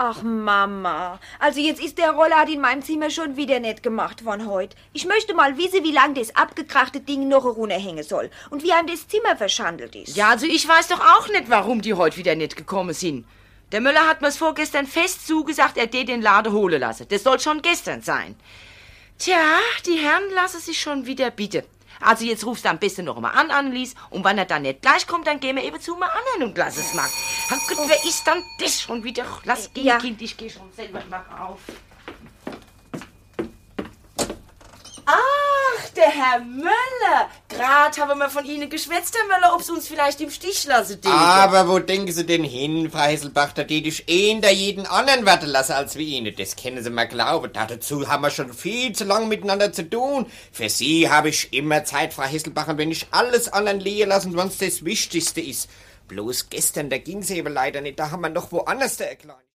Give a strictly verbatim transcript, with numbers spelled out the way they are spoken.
Ach Mama, also jetzt ist der Rollladen in meinem Zimmer schon wieder nicht gemacht worden heute. Ich möchte mal wissen, wie lange das abgekrachte Ding noch runterhängen soll und wie einem das Zimmer verschandelt ist. Ja, also ich weiß doch auch nicht, warum die heute wieder nicht gekommen sind. Der Müller hat mir's vorgestern fest zugesagt, er tät den Laden holen lassen. Das soll schon gestern sein. Tja, die Herren lassen sich schon wieder bitte. Also jetzt rufst du am besten noch mal an, Annelies, und wenn er dann nicht gleich kommt, dann gehen wir eben zu mal an und lass es mal. Ach Gott, oh. Wer ist dann das schon wieder? Lass gehen, ja. Kind, ich geh schon selber mal auf. Ach, der Herr Möller. Gerade haben wir von Ihnen geschwätzt, Herr Möller, ob Sie uns vielleicht im Stich lassen dürfen. Aber wo denken Sie denn hin, Frau Hesselbach? Da tät ich eh da jeden anderen warten lassen als wie Ihnen. Das können Sie mal glauben. Dazu haben wir schon viel zu lang miteinander zu tun. Für Sie habe ich immer Zeit, Frau Hesselbach, und wenn ich alles anderen liegen lassen, was das Wichtigste ist. Bloß gestern, da ging's eben leider nicht. Da haben wir noch woanders da erklärt.